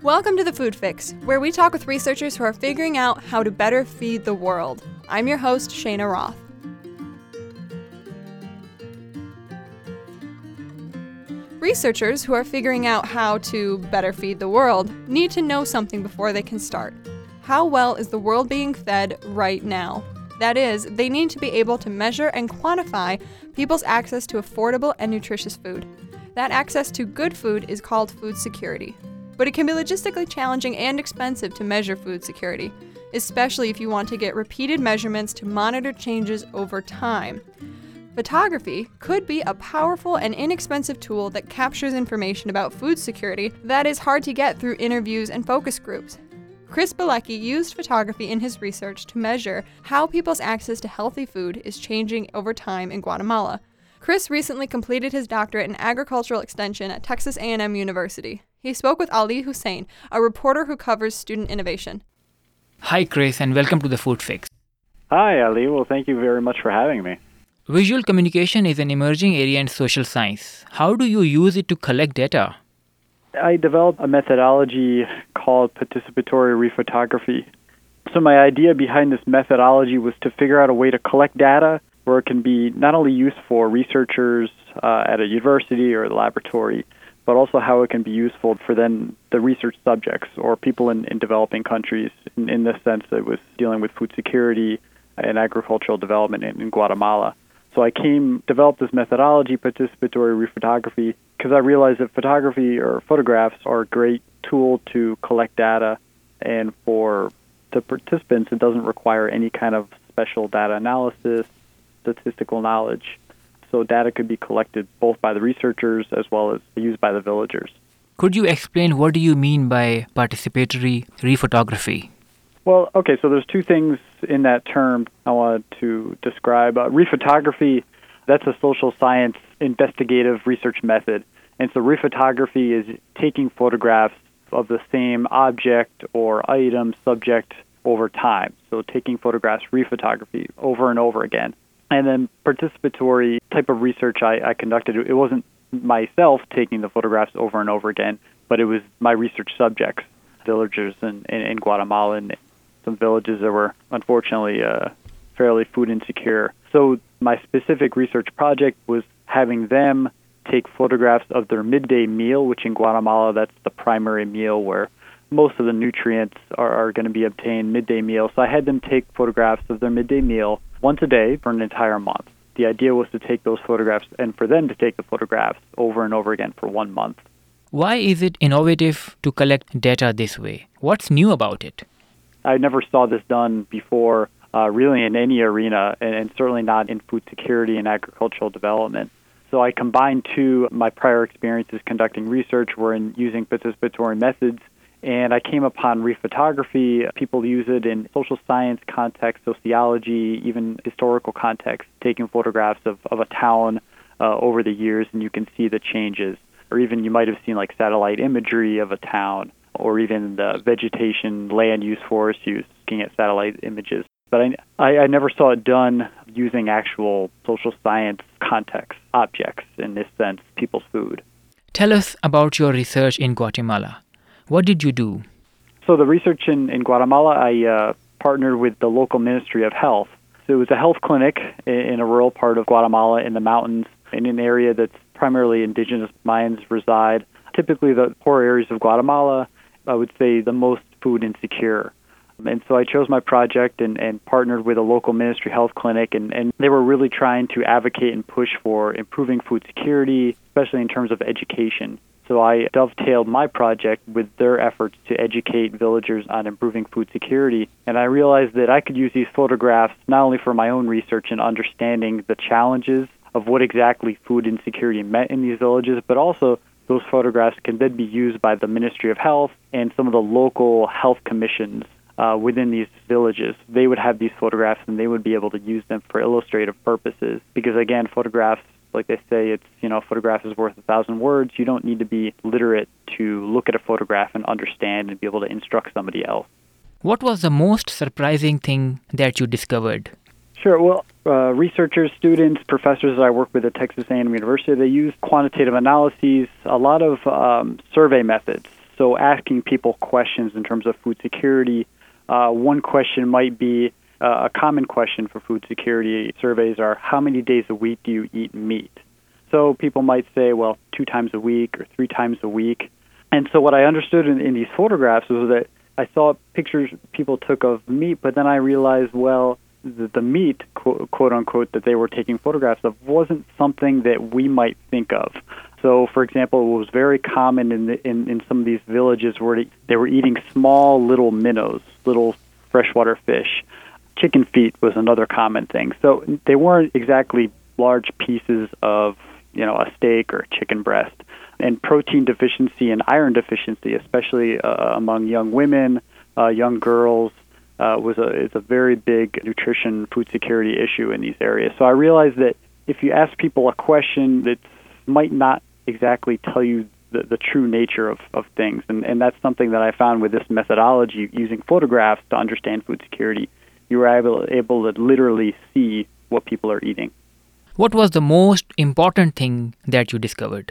Welcome to The Food Fix, where we talk with researchers who are figuring out how to better feed the world. I'm your host, Shayna Roth. Researchers who are figuring out how to better feed the world need to know something before they can start. How well is the world being fed right now? That is, they need to be able to measure and quantify people's access to affordable and nutritious food. That access to good food is called food security. But it can be logistically challenging and expensive to measure food security, especially if you want to get repeated measurements to monitor changes over time. Photography could be a powerful and inexpensive tool that captures information about food security that is hard to get through interviews and focus groups. Chris Bielecki used photography in his research to measure how people's access to healthy food is changing over time in Guatemala. Chris recently completed his doctorate in agricultural extension at Texas A&M University. He spoke with Ali Hussein, a reporter who covers student innovation. Hi, Chris, and welcome to The Food Fix. Hi, Ali. Well, thank you very much for having me. Visual communication is an emerging area in social science. How do you use it to collect data? I developed a methodology called participatory rephotography. So my idea behind this methodology was to figure out a way to collect data where it can be not only used for researchers at a university or a laboratory, but also how it can be useful for then the research subjects or people in developing countries. In this sense, it was dealing with food security and agricultural development in Guatemala. So I developed this methodology, participatory rephotography, because I realized that photography or photographs are a great tool to collect data, and for the participants, it doesn't require any kind of special data analysis, statistical knowledge. So data could be collected both by the researchers as well as used by the villagers. Could you explain what do you mean by participatory rephotography? Well, okay, so there's two things in that term I wanted to describe. Rephotography, that's a social science investigative research method. And so rephotography is taking photographs of the same object or item, subject over time. So taking photographs, rephotography, over and over again. And then participatory type of research I conducted, it wasn't myself taking the photographs over and over again, but it was my research subjects, villagers in Guatemala and some villages that were unfortunately fairly food insecure. So my specific research project was having them take photographs of their midday meal, which in Guatemala, that's the primary meal where most of the nutrients are going to be obtained, midday meal. So I had them take photographs of their midday meal once a day for an entire month. The idea was to take those photographs and for them to take the photographs over and over again for 1 month. Why is it innovative to collect data this way? What's new about it? I never saw this done before, really in any arena, and certainly not in food security and agricultural development. So I combined my prior experiences conducting research were in using participatory methods, and I came upon rephotography. People use it in social science context, sociology, even historical context, taking photographs of a town over the years, and you can see the changes. Or even you might have seen like satellite imagery of a town, or even the vegetation, land use, forest use, looking at satellite images. But I never saw it done using actual social science context, objects, in this sense, people's food. Tell us about your research in Guatemala. What did you do? So the research in Guatemala, I partnered with the local Ministry of Health. So it was a health clinic in a rural part of Guatemala in the mountains, in an area that's primarily indigenous Mayans reside. Typically the poor areas of Guatemala, I would say the most food insecure. And so I chose my project and partnered with a local ministry health clinic, and they were really trying to advocate and push for improving food security, especially in terms of education. So I dovetailed my project with their efforts to educate villagers on improving food security. And I realized that I could use these photographs not only for my own research and understanding the challenges of what exactly food insecurity meant in these villages, but also those photographs can then be used by the Ministry of Health and some of the local health commissions within these villages. They would have these photographs and they would be able to use them for illustrative purposes. Because again, photographs, like they say, it's, a photograph is worth 1,000 words. You don't need to be literate to look at a photograph and understand and be able to instruct somebody else. What was the most surprising thing that you discovered? Sure. Well, researchers, students, professors that I work with at Texas A&M University, they use quantitative analyses, a lot of survey methods. So asking people questions in terms of food security. One question might be, a common question for food security surveys are, how many days a week do you eat meat? So people might say, well, 2 times a week or 3 times a week. And so what I understood in these photographs was that I saw pictures people took of meat, but then I realized, well, the meat, quote unquote, that they were taking photographs of wasn't something that we might think of. So, for example, it was very common in some of these villages where they were eating small little minnows, little freshwater fish. Chicken feet was another common thing. So they weren't exactly large pieces of, a steak or chicken breast. And protein deficiency and iron deficiency, especially among young women, young girls, is a very big nutrition food security issue in these areas. So I realized that if you ask people a question that might not exactly tell you the true nature of things, and that's something that I found with this methodology, using photographs to understand food security, you were able to literally see what people are eating. What was the most important thing that you discovered?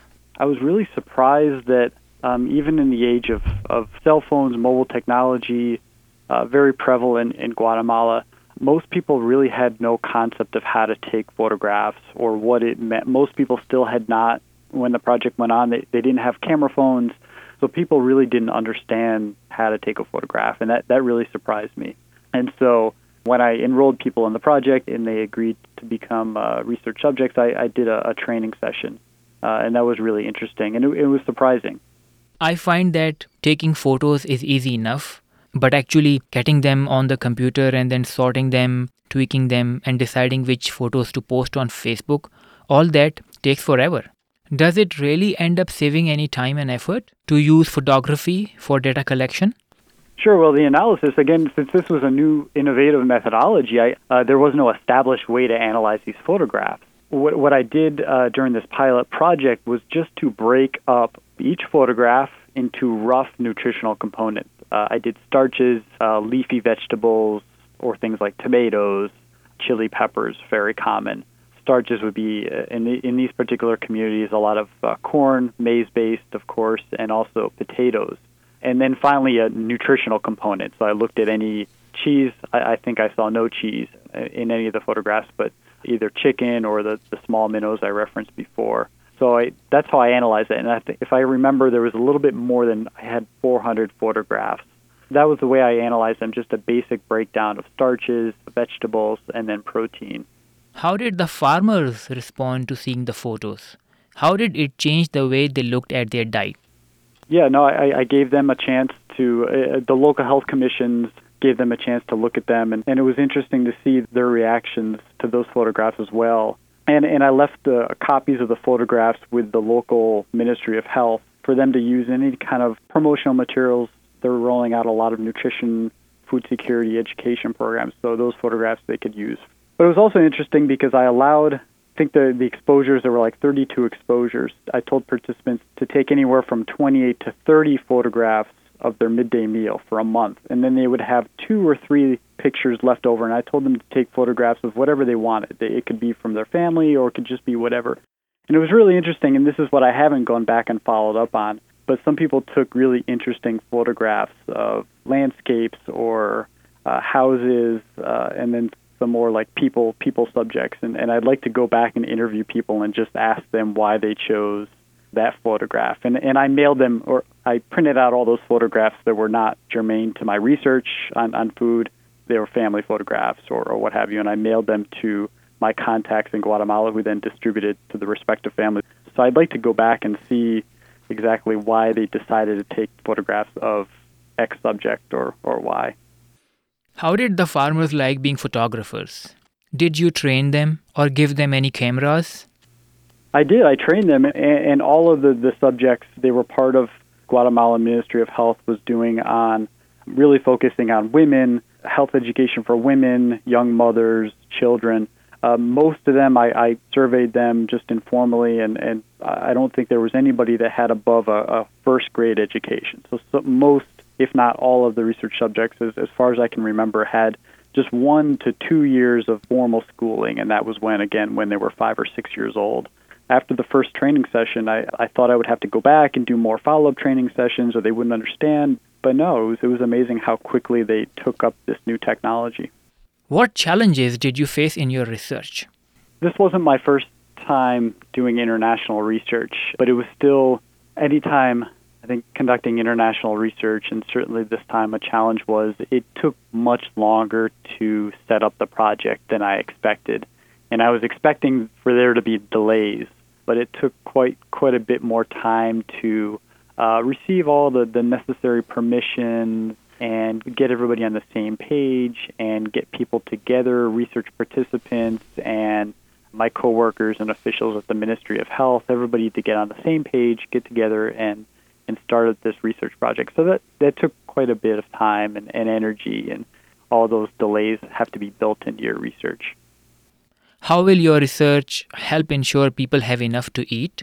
I was really surprised that even in the age of cell phones, mobile technology, very prevalent in Guatemala, most people really had no concept of how to take photographs or what it meant. Most people still had not, when the project went on, they didn't have camera phones, so people really didn't understand how to take a photograph, and that really surprised me. And so when I enrolled people in the project and they agreed to become research subjects, I did a training session, and that was really interesting, and it was surprising. I find that taking photos is easy enough, but actually getting them on the computer and then sorting them, tweaking them, and deciding which photos to post on Facebook, all that takes forever. Does it really end up saving any time and effort to use photography for data collection? Sure. Well, the analysis, again, since this was a new innovative methodology, there was no established way to analyze these photographs. What I did during this pilot project was just to break up each photograph into rough nutritional components. I did starches, leafy vegetables, or things like tomatoes, chili peppers, very common. Starches would be, in these particular communities, a lot of corn, maize-based, of course, and also potatoes. And then finally, a nutritional component. So I looked at any cheese. I think I saw no cheese in any of the photographs, but either chicken or the small minnows I referenced before. So that's how I analyzed it. And I think, if I remember, there was a little bit more than, I had 400 photographs. That was the way I analyzed them, just a basic breakdown of starches, vegetables, and then protein. How did the farmers respond to seeing the photos? How did it change the way they looked at their diet? Yeah, no, I gave them a chance to, the local health commissions gave them a chance to look at them, and it was interesting to see their reactions to those photographs as well. And I left copies of the photographs with the local Ministry of Health for them to use in any kind of promotional materials. They're rolling out a lot of nutrition, food security, education programs, so those photographs they could use. But it was also interesting because I allowed, I think the exposures, there were like 32 exposures. I told participants to take anywhere from 28 to 30 photographs of their midday meal for a month. And then they would have 2 or 3 pictures left over, and I told them to take photographs of whatever they wanted. It could be from their family or it could just be whatever. And it was really interesting, and this is what I haven't gone back and followed up on, but some people took really interesting photographs of landscapes or houses, and then some more like people subjects. And I'd like to go back and interview people and just ask them why they chose that photograph. And I mailed them, or I printed out all those photographs that were not germane to my research on food. They were family photographs or what have you, and I mailed them to my contacts in Guatemala, who then distributed to the respective families. So I'd like to go back and see exactly why they decided to take photographs of X subject or Y. How did the farmers like being photographers? Did you train them or give them any cameras? I did. I trained them, and all of the subjects they were part of Guatemala Ministry of Health was doing on really focusing on women, health education for women, young mothers, children. Most of them, I surveyed them just informally, and I don't think there was anybody that had above a first grade education. So most, if not all of the research subjects, as far as I can remember, had just 1 to 2 years of formal schooling, and that was when they were 5 or 6 years old. After the first training session, I thought I would have to go back and do more follow-up training sessions or they wouldn't understand. But no, it was amazing how quickly they took up this new technology. What challenges did you face in your research? This wasn't my first time doing international research, but it was still, anytime I think conducting international research, and certainly this time a challenge was it took much longer to set up the project than I expected. And I was expecting for there to be delays, but it took quite a bit more time to receive all the necessary permissions and get everybody on the same page and get people together, research participants and my coworkers and officials at the Ministry of Health, everybody to get on the same page, get together and started this research project. So that took quite a bit of time and energy, and all those delays have to be built into your research. How will your research help ensure people have enough to eat?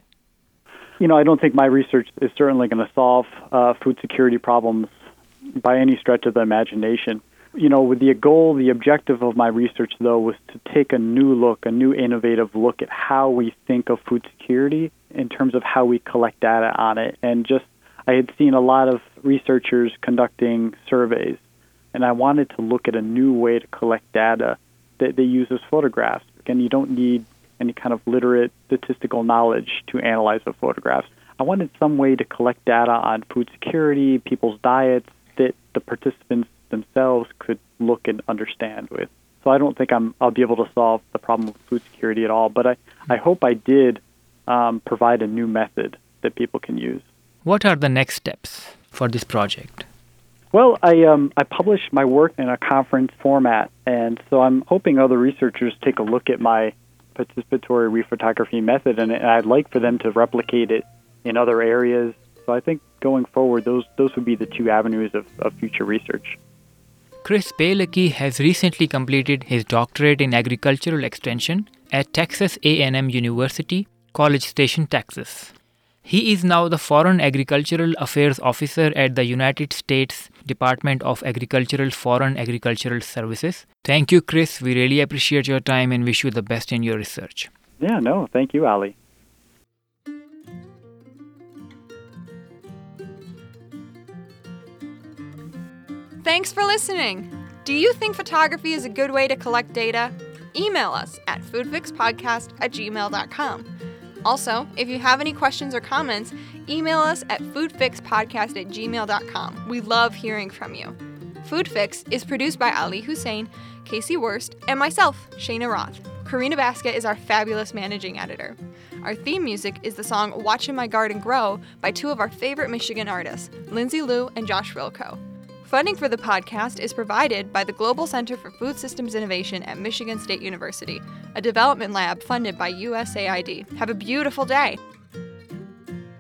I don't think my research is certainly going to solve food security problems by any stretch of the imagination. With the objective of my research, though, was to take a new innovative look at how we think of food security in terms of how we collect data on it. And I had seen a lot of researchers conducting surveys, and I wanted to look at a new way to collect data that they use as photographs. Again, you don't need any kind of literate statistical knowledge to analyze the photographs. I wanted some way to collect data on food security, people's diets, that the participants themselves could look and understand with. So I don't think I'll be able to solve the problem of food security at all, but I hope I did provide a new method that people can use. What are the next steps for this project? Well, I published my work in a conference format, and so I'm hoping other researchers take a look at my participatory rephotography method, and I'd like for them to replicate it in other areas. So I think going forward, those would be the two avenues of future research. Chris Pailicki has recently completed his doctorate in agricultural extension at Texas A&M University, College Station, Texas. He is now the Foreign Agricultural Affairs Officer at the United States Department of Agricultural Foreign Agricultural Services. Thank you, Chris. We really appreciate your time and wish you the best in your research. Yeah, no, thank you, Ali. Thanks for listening. Do you think photography is a good way to collect data? Email us at foodfixpodcast@gmail.com. Also, if you have any questions or comments, email us at foodfixpodcast@gmail.com. We love hearing from you. Food Fix is produced by Ali Hussein, Casey Wurst, and myself, Shayna Roth. Karina Basket is our fabulous managing editor. Our theme music is the song Watchin' My Garden Grow by two of our favorite Michigan artists, Lindsay Liu and Josh Rilko. Funding for the podcast is provided by the Global Center for Food Systems Innovation at Michigan State University, a development lab funded by USAID. Have a beautiful day.